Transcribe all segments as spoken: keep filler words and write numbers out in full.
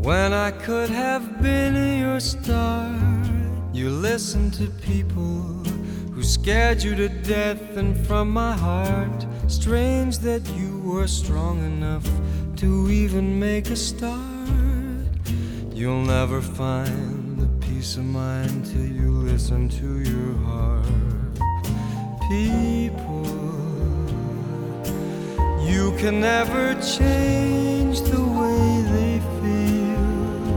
When I could have been your star, you listened to people who scared you to death. And from my heart, strange that you were strong enough to even make a start. You'll never find the peace of mind till you listen to your heart. People, you can never change the way they feel.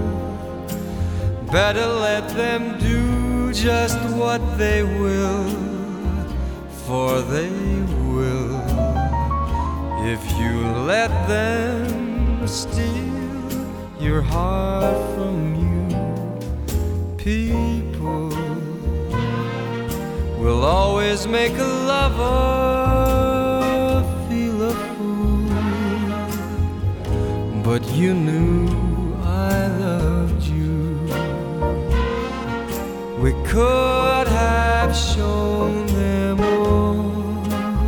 Better let them do just what they will, for they will if you let them steal your heart from you. People will always make a lover feel a fool, but you knew I loved you. We could have shown them all.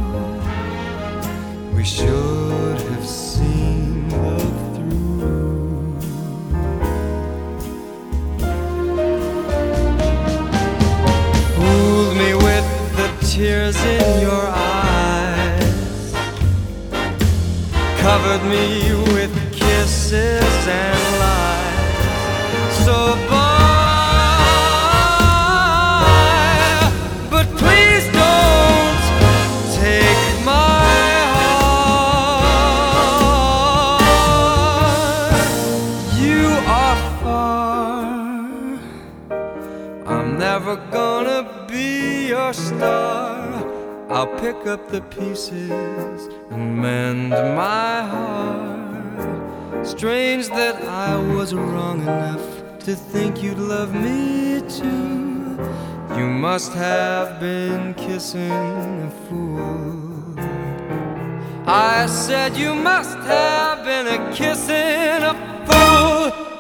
We should have seen love through. Fooled me with the tears in your eyes, covered me with kisses and lies. So bye, but please don't take my heart. You are far, I'm never gonna be your star. I'll pick up the pieces and mend my heart. Strange that I was wrong enough to think you'd love me too. You must have been kissing a fool. I said you must have been a kissing a fool.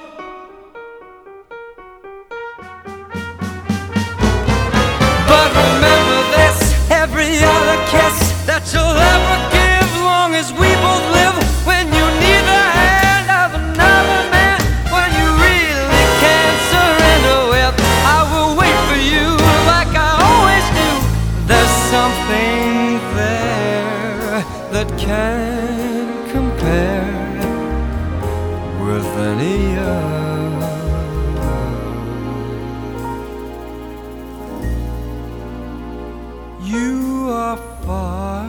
But remember this, every other kiss that you'll ever give, long as we both live. When you need the hand of another man, when you really can't surrender with, I will wait for you like I always do. There's something there that can't compare with any other. You are far,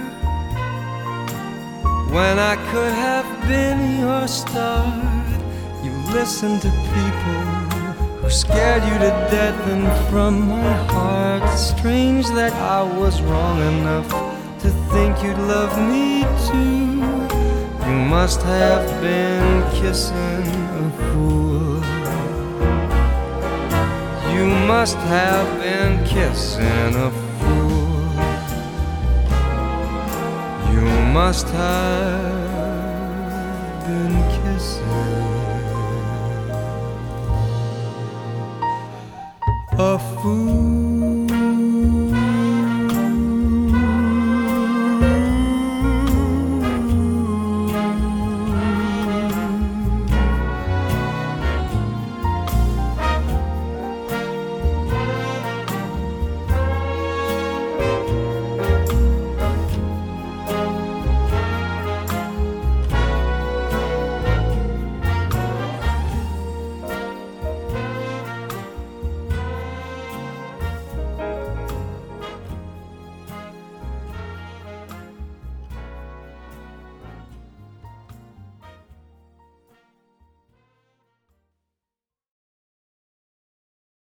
when I could have been your star. You listened to people who scared you to death. And from my heart, strange that I was wrong enough to think you'd love me too. You must have been kissing a fool. You must have been kissing a fool. You must have been kissing a fool.